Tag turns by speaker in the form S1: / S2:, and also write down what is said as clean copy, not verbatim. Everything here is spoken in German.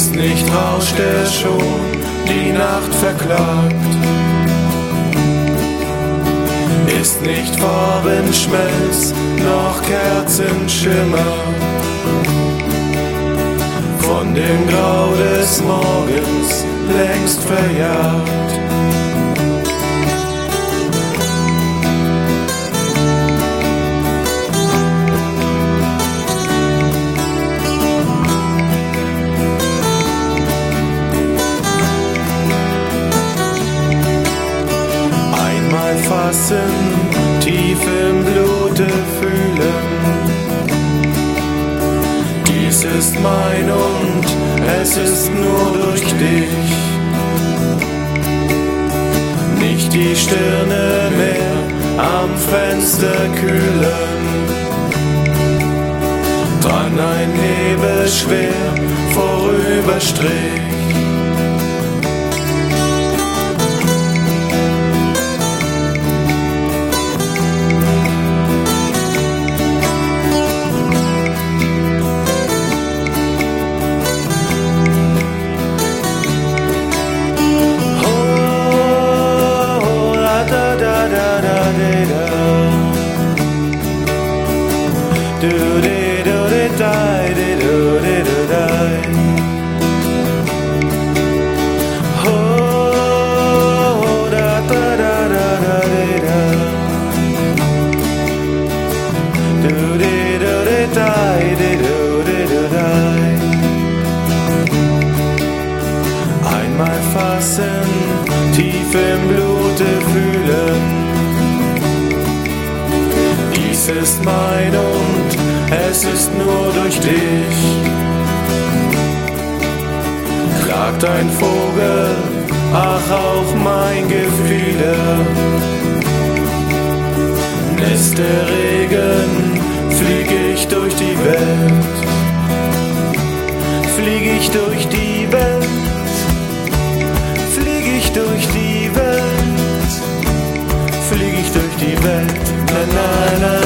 S1: Ist nicht Rausch, der schon die Nacht verklagt, ist nicht Farbenschmelz, noch Kerzenschimmer von dem Grau des Morgens längst verjagt. Einmal fassen, tief im Blute fühlen, dies ist mein und es ist nur durch dich. Nicht die Stirne mehr am Fenster kühlen, dran ein Nebel schwer vorüberstrich. Einmal fassen, tief im Blute fühlen, dies ist mein und es ist nur durch dich. Klagt ein Vogel, ach auch mein Gefieder, nässt der Regen, flieg ich durch die Welt, flieg ich durch die Welt, flieg ich durch die Welt, flieg ich durch die Welt, na na na.